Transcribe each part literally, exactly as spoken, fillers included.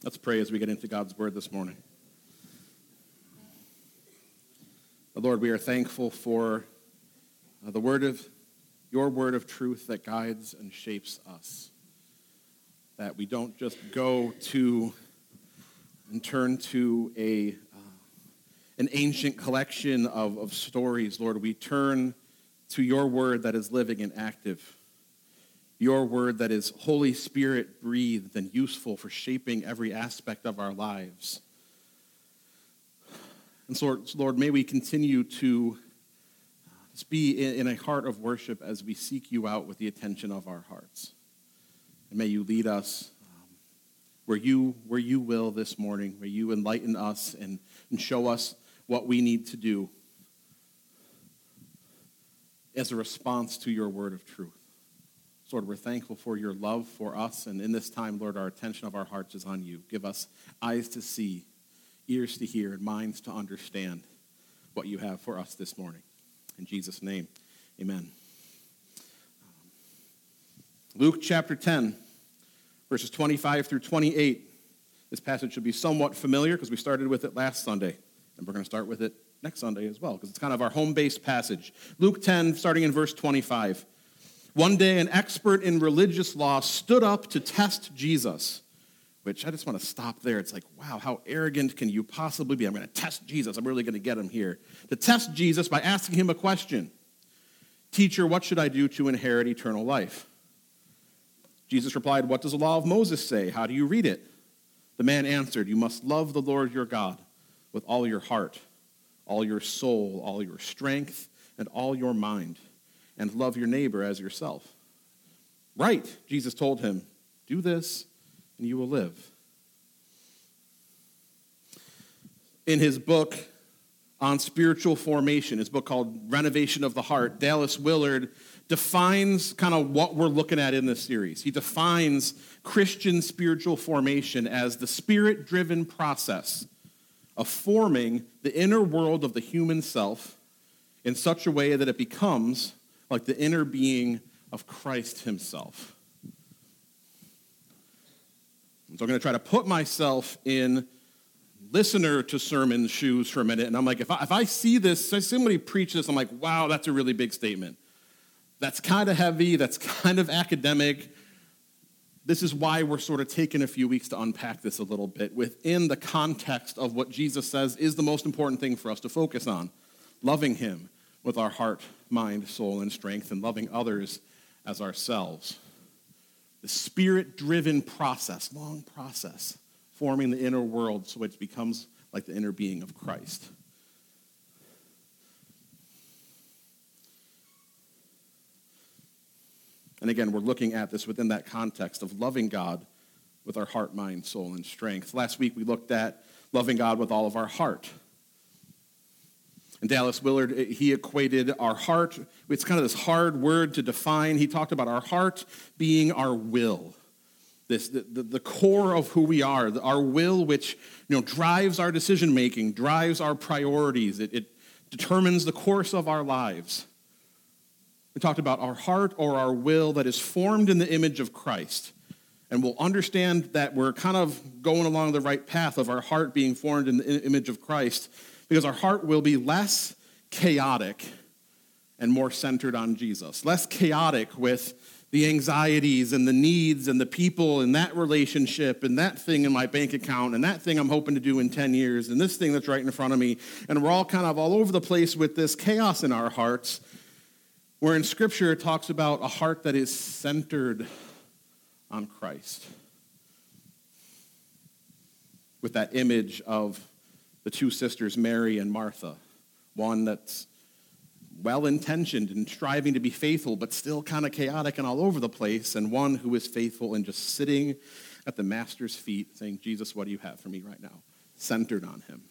Let's pray as we get into God's word this morning. Lord, we are thankful for uh, the word of your word of truth that guides and shapes us. That we don't just go to and turn to a uh, an ancient collection of, of stories, Lord. We turn to your word that is living and active. Your word that is Holy Spirit breathed and useful for shaping every aspect of our lives. And so, Lord, may we continue to be in a heart of worship as we seek you out with the attention of our hearts. And may you lead us um, where you where you will this morning, where you enlighten us and, and show us what we need to do as a response to your word of truth. Lord, we're thankful for your love for us, and in this time, Lord, our attention of our hearts is on you. Give us eyes to see, ears to hear, and minds to understand what you have for us this morning. In Jesus' name, amen. Luke chapter ten, verses twenty-five through twenty-eight. This passage should be somewhat familiar because we started with it last Sunday, and we're going to start with it next Sunday as well because it's kind of our home-based passage. Luke ten, starting in verse twenty-five. One day, an expert in religious law stood up to test Jesus, which I just want to stop there. It's like, wow, how arrogant can you possibly be? I'm going to test Jesus. I'm really going to get him here. To test Jesus by asking him a question. Teacher, what should I do to inherit eternal life? Jesus replied, what does the law of Moses say? How do you read it? The man answered, you must love the Lord your God with all your heart, all your soul, all your strength, and all your mind, and love your neighbor as yourself. Right, Jesus told him, do this and you will live. In his book on spiritual formation, his book called Renovation of the Heart, Dallas Willard defines kind of what we're looking at in this series. He defines Christian spiritual formation as the spirit-driven process of forming the inner world of the human self in such a way that it becomes like the inner being of Christ himself. So I'm going to try to put myself in listener to sermon shoes for a minute. And I'm like, if I, if I see this, if somebody preach this, I'm like, wow, that's a really big statement. That's kind of heavy. That's kind of academic. This is why we're sort of taking a few weeks to unpack this a little bit within the context of what Jesus says is the most important thing for us to focus on. Loving him with our heart, mind, soul, and strength, and loving others as ourselves. The spirit-driven process, long process, forming the inner world so it becomes like the inner being of Christ. And again, we're looking at this within that context of loving God with our heart, mind, soul, and strength. Last week we looked at loving God with all of our heart. And Dallas Willard, he equated our heart, it's kind of this hard word to define. He talked about our heart being our will, this the, the, the core of who we are, our will which you know drives our decision-making, drives our priorities. It, it determines the course of our lives. We talked about our heart or our will that is formed in the image of Christ. And we'll understand that we're kind of going along the right path of our heart being formed in the image of Christ, because our heart will be less chaotic and more centered on Jesus. Less chaotic with the anxieties and the needs and the people and that relationship and that thing in my bank account and that thing I'm hoping to do in ten years and this thing that's right in front of me. And we're all kind of all over the place with this chaos in our hearts, where in Scripture it talks about a heart that is centered on Christ. With that image of the two sisters, Mary and Martha, one that's well-intentioned and striving to be faithful, but still kind of chaotic and all over the place, and one who is faithful and just sitting at the Master's feet saying, Jesus, what do you have for me right now? Centered on him.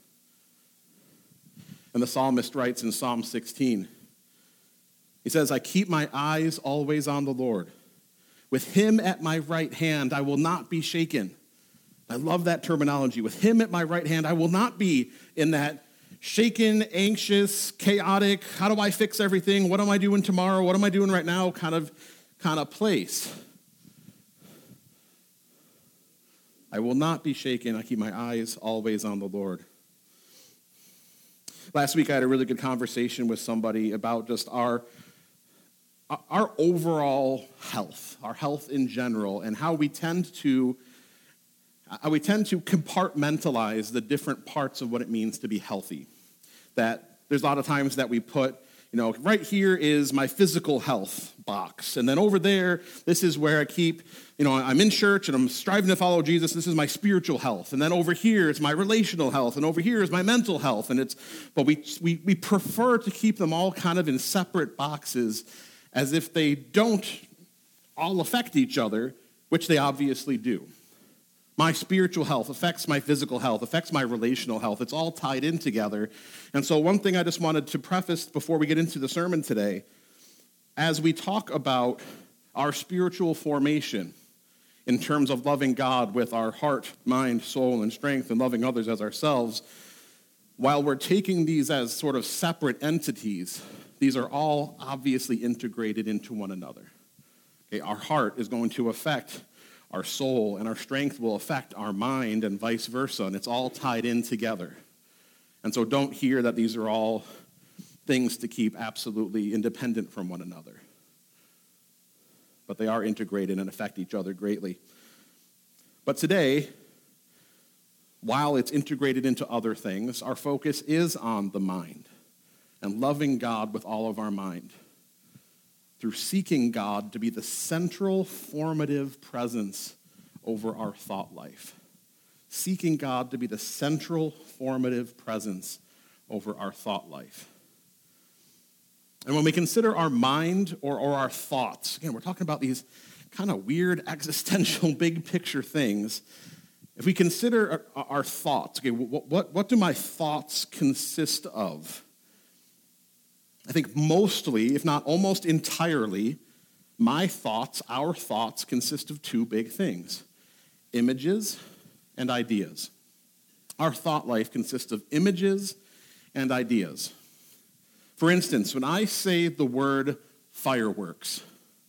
And the psalmist writes in Psalm sixteen, he says, I keep my eyes always on the Lord. With him at my right hand, I will not be shaken. I love that terminology. With him at my right hand, I will not be in that shaken, anxious, chaotic, how do I fix everything? What am I doing tomorrow? What am I doing right now? Kind of, kind of place. I will not be shaken. I keep my eyes always on the Lord. Last week, I had a really good conversation with somebody about just our, our overall health, our health in general, and how we tend to how we tend to compartmentalize the different parts of what it means to be healthy. That there's a lot of times that we put, you know, right here is my physical health box. And then over there, this is where I keep, you know, I'm in church and I'm striving to follow Jesus. This is my spiritual health. And then over here is my relational health. And over here is my mental health. And it's, but we, we, we prefer to keep them all kind of in separate boxes as if they don't all affect each other, which they obviously do. My spiritual health affects my physical health, affects my relational health. It's all tied in together. And so one thing I just wanted to preface before we get into the sermon today, as we talk about our spiritual formation in terms of loving God with our heart, mind, soul, and strength, and loving others as ourselves, while we're taking these as sort of separate entities, these are all obviously integrated into one another. Okay, our heart is going to affect our soul, and our strength will affect our mind, and vice versa, and it's all tied in together. And so don't hear that these are all things to keep absolutely independent from one another. But they are integrated and affect each other greatly. But today, while it's integrated into other things, our focus is on the mind and loving God with all of our mind, through seeking God to be the central formative presence over our thought life. Seeking God to be the central formative presence over our thought life. And when we consider our mind or, or our thoughts, again, we're talking about these kind of weird existential big picture things. If we consider our, our thoughts, okay, what, what, what do my thoughts consist of? I think mostly, if not almost entirely, my thoughts, our thoughts, consist of two big things: images and ideas. Our thought life consists of images and ideas. For instance, when I say the word fireworks,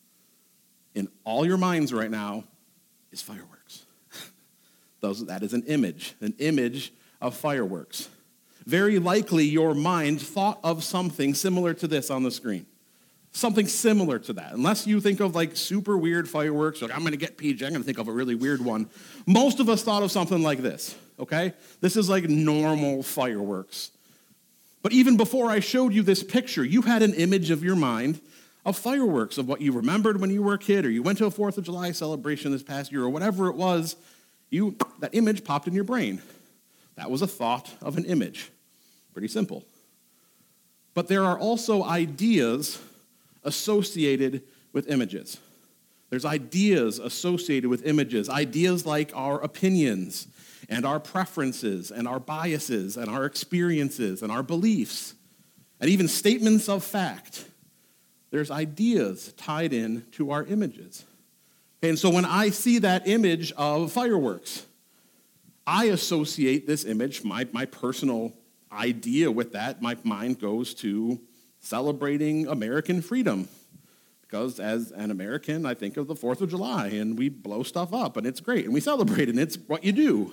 in all your minds right now is fireworks. Those, that is an image, an image of fireworks. Very likely your mind thought of something similar to this on the screen. Something similar to that. Unless you think of like super weird fireworks, like I'm going to get P J, I'm going to think of a really weird one. Most of us thought of something like this, okay? This is like normal fireworks. But even before I showed you this picture, you had an image of your mind of fireworks, of what you remembered when you were a kid, or you went to a fourth of July celebration this past year, or whatever it was. You, that image popped in your brain. That was a thought of an image. Pretty simple. But there are also ideas associated with images. There's ideas associated with images, ideas like our opinions and our preferences and our biases and our experiences and our beliefs and even statements of fact. There's ideas tied in to our images. And so when I see that image of fireworks, I associate this image, my, my personal idea with that, my mind goes to celebrating American freedom. Because as an American, I think of the fourth of July, and we blow stuff up, and it's great, and we celebrate, and it's what you do.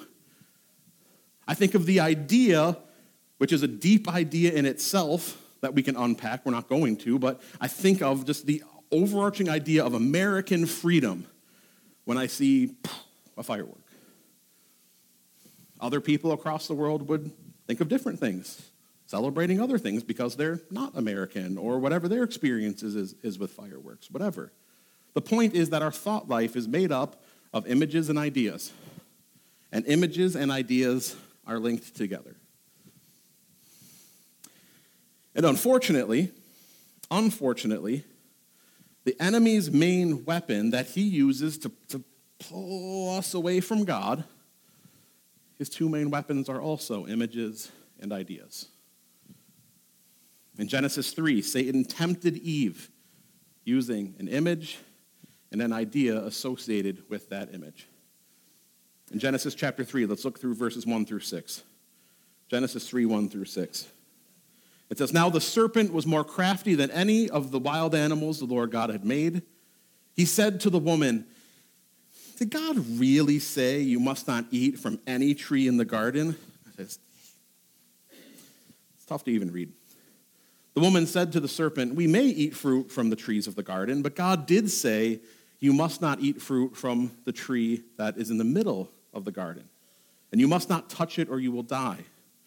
I think of the idea, which is a deep idea in itself that we can unpack. We're not going to, but I think of just the overarching idea of American freedom when I see a firework. Other people across the world would think of different things, celebrating other things because they're not American or whatever their experience is, is, is with fireworks, whatever. The point is that our thought life is made up of images and ideas. And images and ideas are linked together. And unfortunately, unfortunately, the enemy's main weapon that he uses to, to pull us away from God, his two main weapons are also images and ideas. In Genesis three, Satan tempted Eve using an image and an idea associated with that image. In Genesis chapter three, let's look through verses one through six. Genesis three, one through six. It says, "Now the serpent was more crafty than any of the wild animals the Lord God had made. He said to the woman, did God really say you must not eat from any tree in the garden? It's, it's tough to even read. The woman said to the serpent, we may eat fruit from the trees of the garden, but God did say you must not eat fruit from the tree that is in the middle of the garden, and you must not touch it or you will die.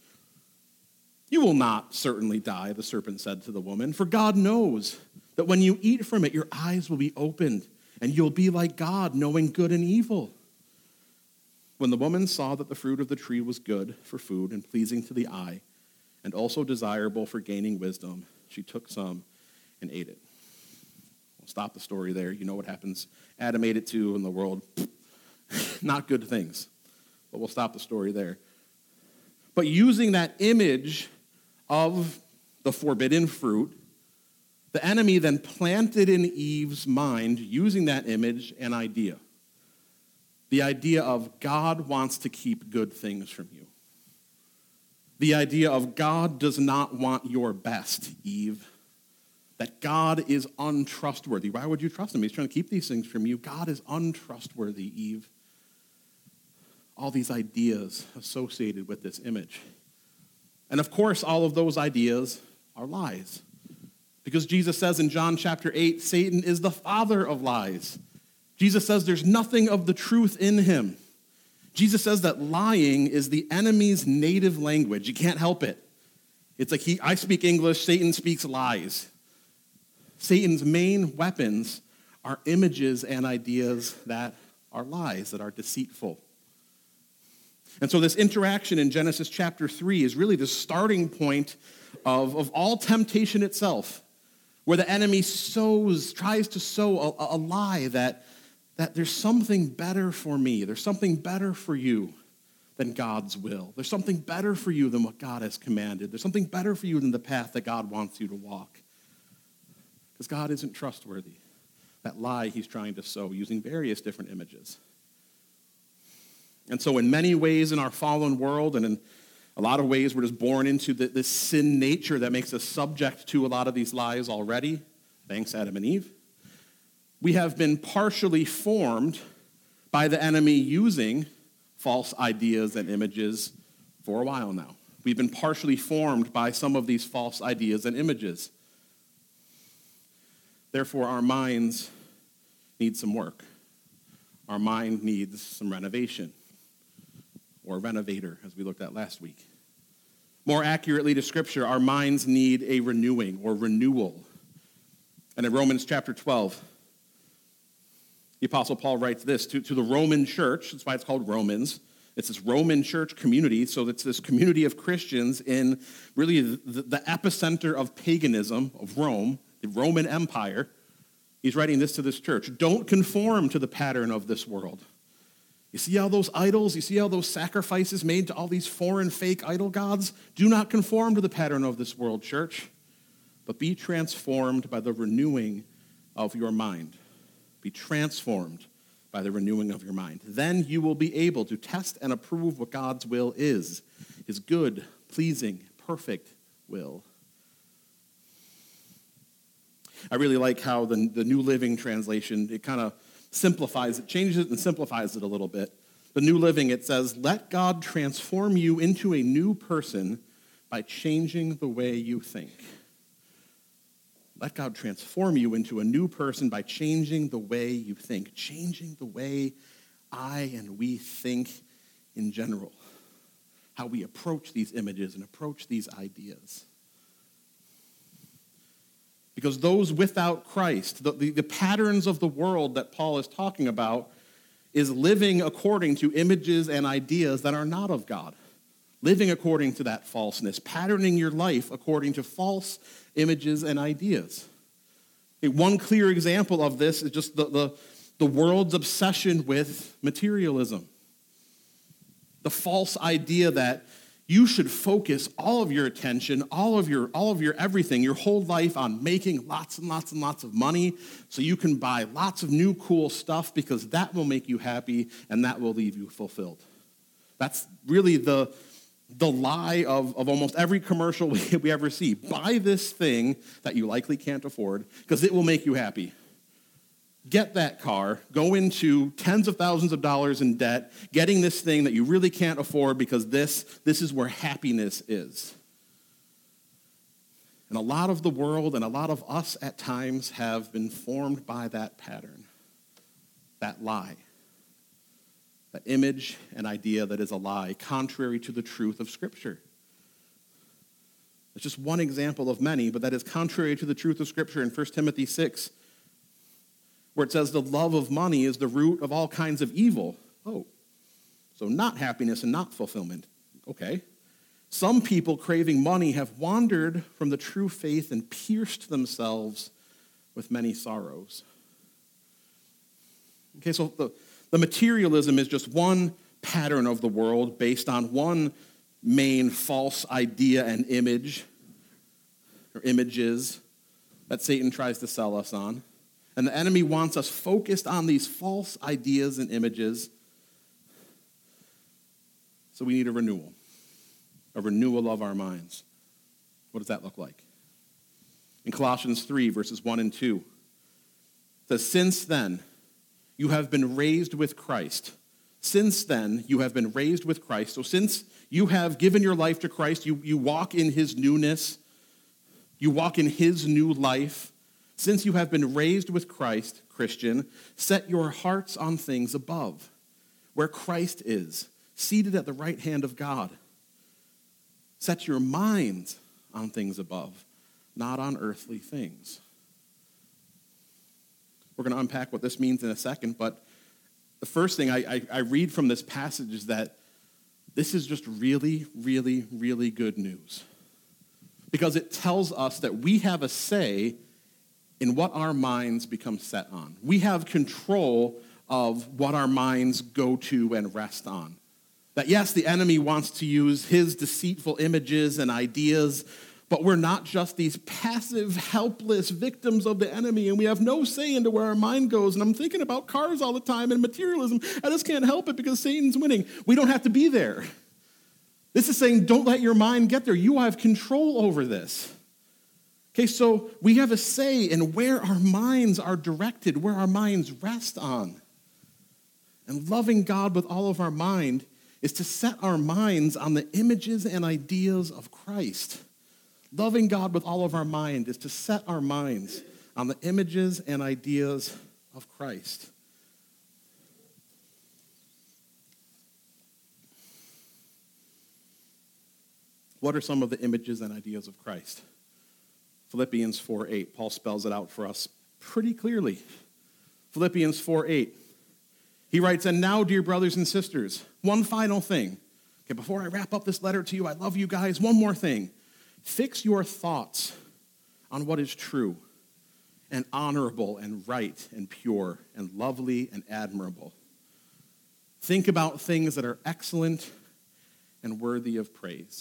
You will not certainly die, the serpent said to the woman, for God knows that when you eat from it, your eyes will be opened, and you'll be like God, knowing good and evil. When the woman saw that the fruit of the tree was good for food and pleasing to the eye, and also desirable for gaining wisdom, she took some and ate it. We'll stop the story there. You know what happens. Adam ate it too in the world. Not good things. But we'll stop the story there. But using that image of the forbidden fruit, the enemy then planted in Eve's mind, using that image, an idea. The idea of God wants to keep good things from you. The idea of God does not want your best, Eve. That God is untrustworthy. Why would you trust him? He's trying to keep these things from you. God is untrustworthy, Eve. All these ideas associated with this image. And of course, all of those ideas are lies. Because Jesus says in John chapter eight, Satan is the father of lies. Jesus says there's nothing of the truth in him. Jesus says that lying is the enemy's native language. You can't help it. It's like he, I speak English, Satan speaks lies. Satan's main weapons are images and ideas that are lies, that are deceitful. And so this interaction in Genesis chapter three is really the starting point of, of all temptation itself, where the enemy sows, tries to sow a, a lie that, that there's something better for me, there's something better for you than God's will. There's something better for you than what God has commanded. There's something better for you than the path that God wants you to walk. Because God isn't trustworthy. That lie he's trying to sow using various different images. And so in many ways in our fallen world, and in a lot of ways we're just born into the, this sin nature that makes us subject to a lot of these lies already. Thanks, Adam and Eve. We have been partially formed by the enemy using false ideas and images for a while now. We've been partially formed by some of these false ideas and images. Therefore, our minds need some work. Our mind needs some renovation, or renovator, as we looked at last week. More accurately to Scripture, our minds need a renewing or renewal. And in Romans chapter twelve, the Apostle Paul writes this to, to the Roman church. That's why it's called Romans. It's this Roman church community, so it's this community of Christians in really the, the epicenter of paganism, of Rome, the Roman Empire. He's writing this to this church. Don't conform to the pattern of this world. You see all those idols? You see all those sacrifices made to all these foreign fake idol gods? Do not conform to the pattern of this world, church, but be transformed by the renewing of your mind. Be transformed by the renewing of your mind. Then you will be able to test and approve what God's will is, his good, pleasing, perfect will. I really like how the, the New Living Translation, it kind of simplifies it, changes it and simplifies it a little bit. The New Living, it says, let God transform you into a new person by changing the way you think. Let God transform you into a new person by changing the way you think, changing the way I and we think in general, how we approach these images and approach these ideas. Because those without Christ, the, the, the patterns of the world that Paul is talking about, is living according to images and ideas that are not of God. Living according to that falseness, patterning your life according to false images and ideas. Okay, one clear example of this is just the, the, the world's obsession with materialism. The false idea that you should focus all of your attention, all of your, all of your everything, your whole life on making lots and lots and lots of money so you can buy lots of new cool stuff because that will make you happy and that will leave you fulfilled. That's really the, the lie of, of almost every commercial we, we ever see. Buy this thing that you likely can't afford because it will make you happy. get that car, go into tens of thousands of dollars in debt, getting this thing that you really can't afford because this, this is where happiness is. And a lot of the world and a lot of us at times have been formed by that pattern, that lie, that image and idea that is a lie, contrary to the truth of Scripture. It's just one example of many, but that is contrary to the truth of Scripture in First Timothy six, where it says the love of money is the root of all kinds of evil. Oh, so not happiness and not fulfillment. Okay. Some people craving money have wandered from the true faith and pierced themselves with many sorrows. Okay, so the, the materialism is just one pattern of the world based on one main false idea and image, or images, that Satan tries to sell us on. And the enemy wants us focused on these false ideas and images. So we need a renewal, a renewal of our minds. What does that look like? In Colossians three, verses one and two, it says, since then, you have been raised with Christ. Since then, you have been raised with Christ. So since you have given your life to Christ, you, you walk in his newness, you walk in his new life. Since you have been raised with Christ, Christian, set your hearts on things above, where Christ is, seated at the right hand of God. Set your minds on things above, not on earthly things. We're going to unpack what this means in a second, but the first thing I, I, I read from this passage is that this is just really, really, really good news. Because it tells us that we have a say in what our minds become set on. We have control of what our minds go to and rest on. That yes, the enemy wants to use his deceitful images and ideas, but we're not just these passive, helpless victims of the enemy, and we have no say into where our mind goes. And I'm thinking about cars all the time and materialism. I just can't help it because Satan's winning. We don't have to be there. This is saying don't let your mind get there. You have control over this. Okay, so we have a say in where our minds are directed, where our minds rest on. And loving God with all of our mind is to set our minds on the images and ideas of Christ. Loving God with all of our mind is to set our minds on the images and ideas of Christ. What are some of the images and ideas of Christ? Philippians four eight, Paul spells it out for us pretty clearly. Philippians four eight, he writes, and now, dear brothers and sisters, one final thing. Okay, before I wrap up this letter to you, I love you guys, one more thing. Fix your thoughts on what is true and honorable and right and pure and lovely and admirable. Think about things that are excellent and worthy of praise.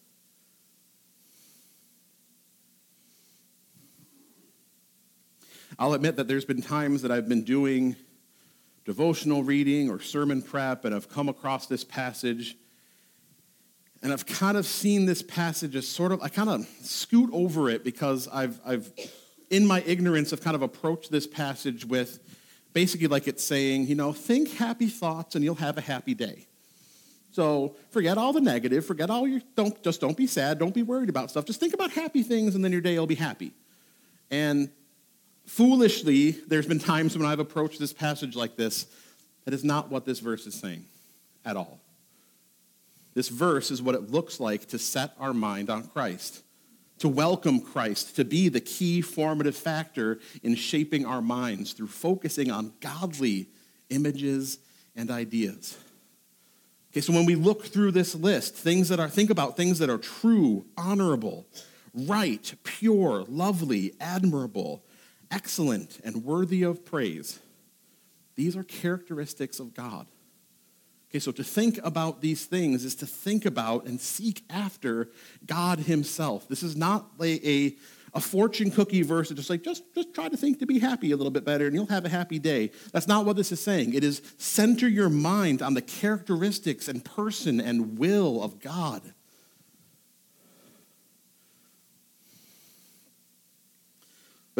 I'll admit that there's been times that I've been doing devotional reading or sermon prep and I've come across this passage and I've kind of seen this passage as sort of, I kind of scoot over it because I've, I've, in my ignorance, I've kind of approached this passage with basically like it's saying, you know, think happy thoughts and you'll have a happy day. So forget all the negative, forget all your, don't, just don't be sad, don't be worried about stuff. Just think about happy things and then your day will be happy. And foolishly, there's been times when I've approached this passage like this. That is not what this verse is saying at all. This verse is what it looks like to set our mind on Christ, to welcome Christ, to be the key formative factor in shaping our minds through focusing on godly images and ideas. Okay, so when we look through this list, things that are, think about things that are true, honorable, right, pure, lovely, admirable, excellent, and worthy of praise. These are characteristics of God. Okay, so to think about these things is to think about and seek after God himself. This is not like a, a fortune cookie verse that's just like, just, just try to think to be happy a little bit better and you'll have a happy day. That's not what this is saying. It is center your mind on the characteristics and person and will of God.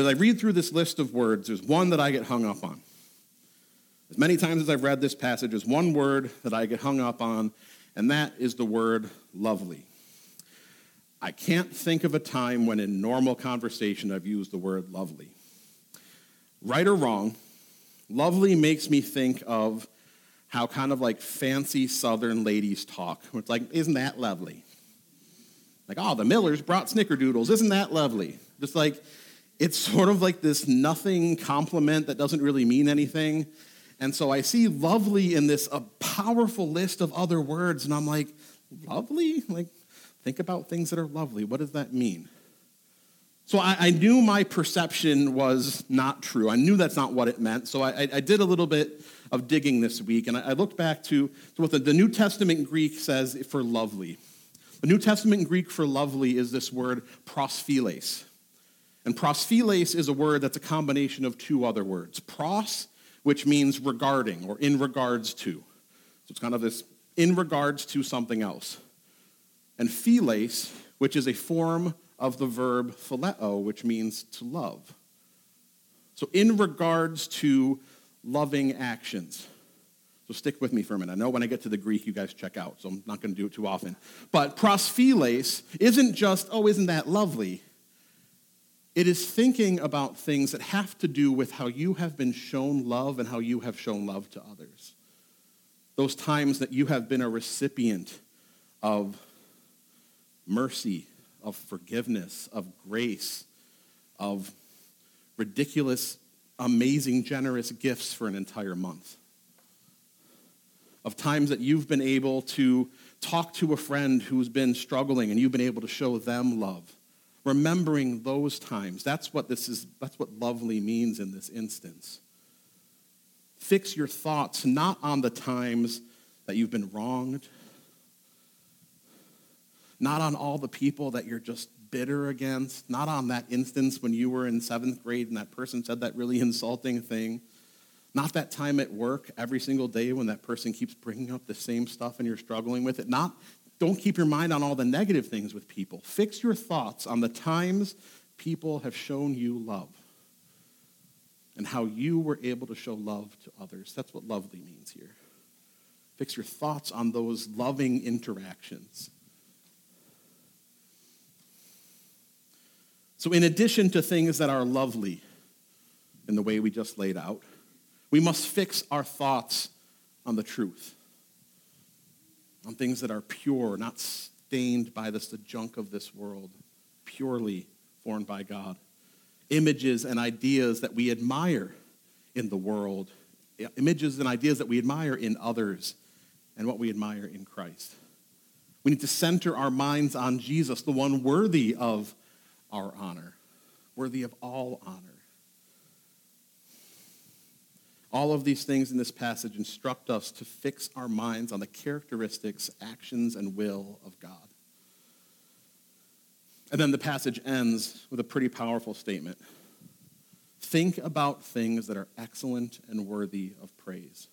But as I read through this list of words, there's one that I get hung up on. As many times as I've read this passage, there's one word that I get hung up on, and that is the word lovely. I can't think of a time when in normal conversation I've used the word lovely. Right or wrong, lovely makes me think of how kind of like fancy Southern ladies talk. It's like, isn't that lovely? Like, oh, the Millers brought snickerdoodles. Isn't that lovely? Just like, it's sort of like this nothing compliment that doesn't really mean anything. And so I see lovely in this a powerful list of other words, and I'm like, lovely? Like, think about things that are lovely. What does that mean? So I, I knew my perception was not true. I knew that's not what it meant. So I, I did a little bit of digging this week, and I, I looked back to, to what the, the New Testament Greek says for lovely. The New Testament Greek for lovely is this word prosphiles. And prosphiles is a word that's a combination of two other words. Pros, which means regarding or in regards to. So it's kind of this in regards to something else. And philes, which is a form of the verb phileo, which means to love. So in regards to loving actions. So stick with me for a minute. I know when I get to the Greek, you guys check out, so I'm not going to do it too often. But prosphiles isn't just, oh, isn't that lovely? It is thinking about things that have to do with how you have been shown love and how you have shown love to others. Those times that you have been a recipient of mercy, of forgiveness, of grace, of ridiculous, amazing, generous gifts for an entire month. Of times that you've been able to talk to a friend who's been struggling and you've been able to show them love. Remembering those times, that's what this is, that's what lovely means in this instance. Fix your thoughts not on the times that you've been wronged, not on all the people that you're just bitter against, not on that instance when you were in seventh grade and that person said that really insulting thing, not that time at work every single day when that person keeps bringing up the same stuff and you're struggling with it, not Don't keep your mind on all the negative things with people. Fix your thoughts on the times people have shown you love and how you were able to show love to others. That's what lovely means here. Fix your thoughts on those loving interactions. So in addition to things that are lovely in the way we just laid out, we must fix our thoughts on the truth. On things that are pure, not stained by this, the junk of this world, purely formed by God. Images and ideas that we admire in the world, images and ideas that we admire in others, and what we admire in Christ. We need to center our minds on Jesus, the one worthy of our honor, worthy of all honor. All of these things in this passage instruct us to fix our minds on the characteristics, actions, and will of God. And then the passage ends with a pretty powerful statement. Think about things that are excellent and worthy of praise.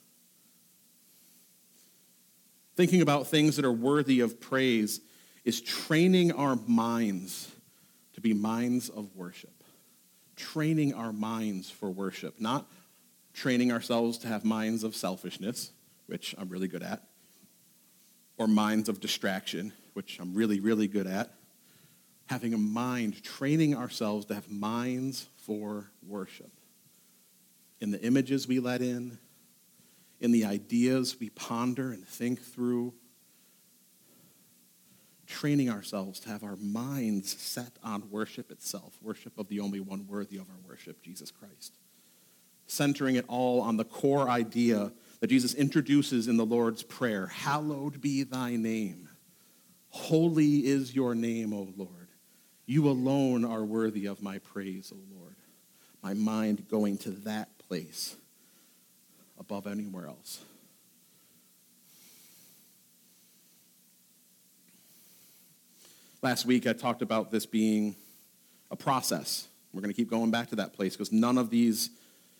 Thinking about things that are worthy of praise is training our minds to be minds of worship. Training our minds for worship, not training ourselves to have minds of selfishness, which I'm really good at, or minds of distraction, which I'm really, really good at. Having a mind, training ourselves to have minds for worship. In the images we let in, in the ideas we ponder and think through, training ourselves to have our minds set on worship itself, worship of the only one worthy of our worship, Jesus Christ. Centering it all on the core idea that Jesus introduces in the Lord's Prayer. Hallowed be thy name. Holy is your name, O Lord. You alone are worthy of my praise, O Lord. My mind going to that place above anywhere else. Last week I talked about this being a process. We're going to keep going back to that place because none of these,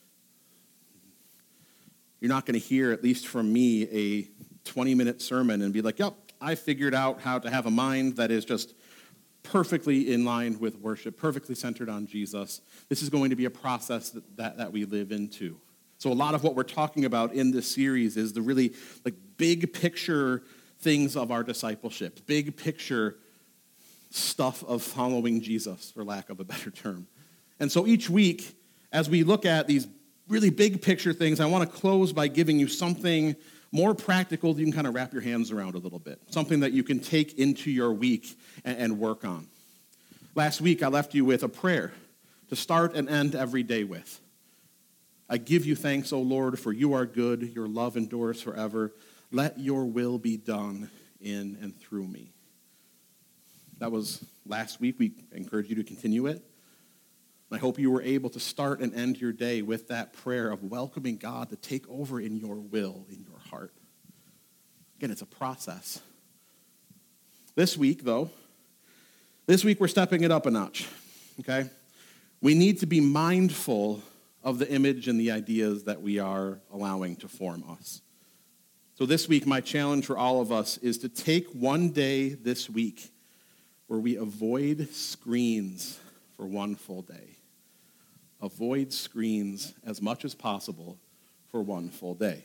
you're not going to hear, at least from me, a twenty-minute sermon and be like, yep, I figured out how to have a mind that is just perfectly in line with worship, perfectly centered on Jesus. This is going to be a process that, that, that we live into. So a lot of what we're talking about in this series is the really like big picture things of our discipleship, big picture stuff of following Jesus, for lack of a better term. And so each week, as we look at these really big picture things, I want to close by giving you something more practical that you can kind of wrap your hands around a little bit, something that you can take into your week and, and work on. Last week, I left you with a prayer to start and end every day with. I give you thanks, O Lord, for you are good. Your love endures forever. Let your will be done in and through me. That was last week. We encourage you to continue it. I hope you were able to start and end your day with that prayer of welcoming God to take over in your will, in your heart. Again, it's a process. This week, though, this week we're stepping it up a notch, okay? We need to be mindful of the image and the ideas that we are allowing to form us. So this week, my challenge for all of us is to take one day this week where we avoid screens for one full day. Avoid screens as much as possible for one full day.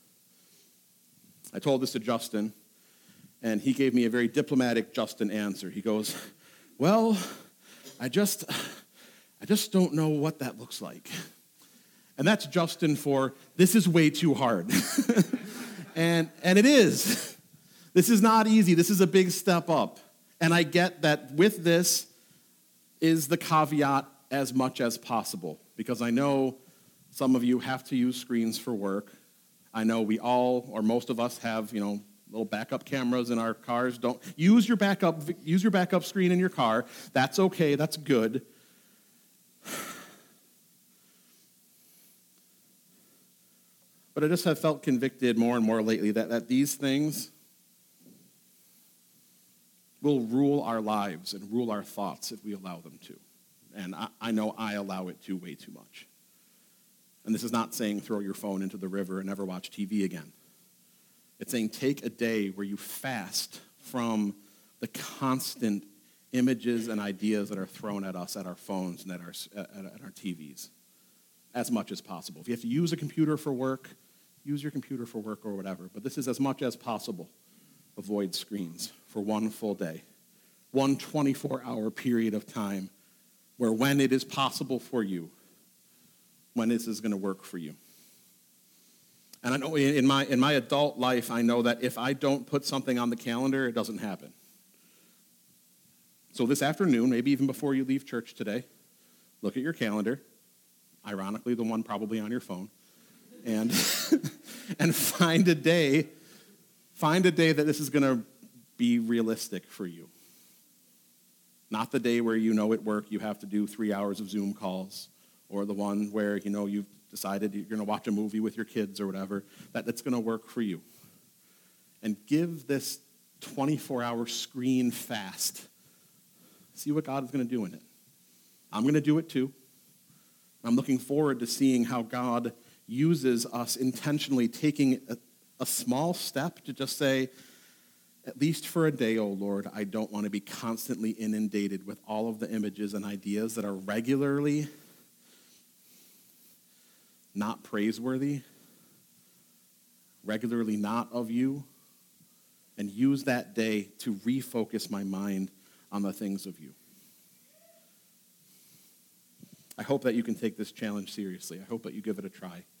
I told this to Justin, and he gave me a very diplomatic Justin answer. He goes, well, I just, I just don't know what that looks like. And that's Justin for, this is way too hard. and, and it is. This is not easy. This is a big step up. And I get that with this is the caveat as much as possible, because I know some of you have to use screens for work. I know we all, or most of us, have, you know, little backup cameras in our cars. Don't use your backup, use your backup screen in your car. That's okay. That's good. But I just have felt convicted more and more lately that, that these things will rule our lives and rule our thoughts if we allow them to. And I, I know I allow it to way too much. And this is not saying throw your phone into the river and never watch T V again. It's saying take a day where you fast from the constant images and ideas that are thrown at us at our phones and at our, at, at our T Vs as much as possible. If you have to use a computer for work, use your computer for work or whatever. But this is as much as possible. Avoid screens for one full day, one twenty-four hour period of time where when it is possible for you, when this is going to work for you. And I know in my, in my adult life, I know that if I don't put something on the calendar, it doesn't happen. So this afternoon, maybe even before you leave church today, look at your calendar, ironically the one probably on your phone, and, and find a day, find a day that this is going to be realistic for you. Not the day where you know at work you have to do three hours of Zoom calls, or the one where, you know, you've decided you're going to watch a movie with your kids or whatever, that, that's going to work for you. And give this twenty-four hour screen fast. See what God is going to do in it. I'm going to do it too. I'm looking forward to seeing how God uses us intentionally taking a, a small step to just say, at least for a day, oh Lord, I don't want to be constantly inundated with all of the images and ideas that are regularly not praiseworthy, regularly not of you, and use that day to refocus my mind on the things of you. I hope that you can take this challenge seriously. I hope that you give it a try. And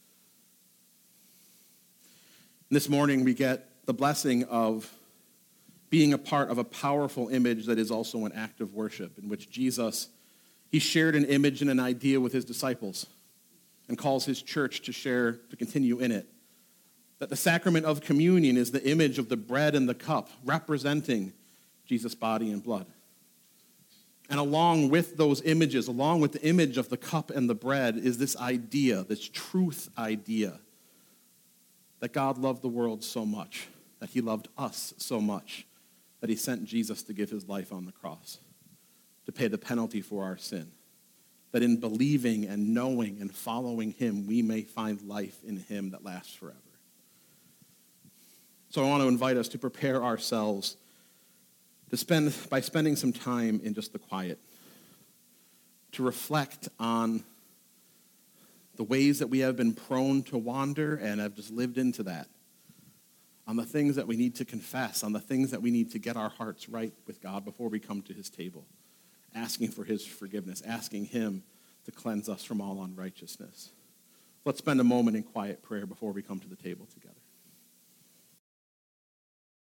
this morning we get the blessing of being a part of a powerful image that is also an act of worship, in which Jesus, he shared an image and an idea with his disciples and calls his church to share, to continue in it. That the sacrament of communion is the image of the bread and the cup, representing Jesus' body and blood. And along with those images, along with the image of the cup and the bread, is this idea, this truth idea, that God loved the world so much, that he loved us so much, that he sent Jesus to give his life on the cross, to pay the penalty for our sin. That in believing and knowing and following him, we may find life in him that lasts forever. So I want to invite us to prepare ourselves to spend, by spending some time in just the quiet, to reflect on the ways that we have been prone to wander and have just lived into that, on the things that we need to confess, on the things that we need to get our hearts right with God before we come to his table, asking for his forgiveness, asking him to cleanse us from all unrighteousness. Let's spend a moment in quiet prayer before we come to the table together.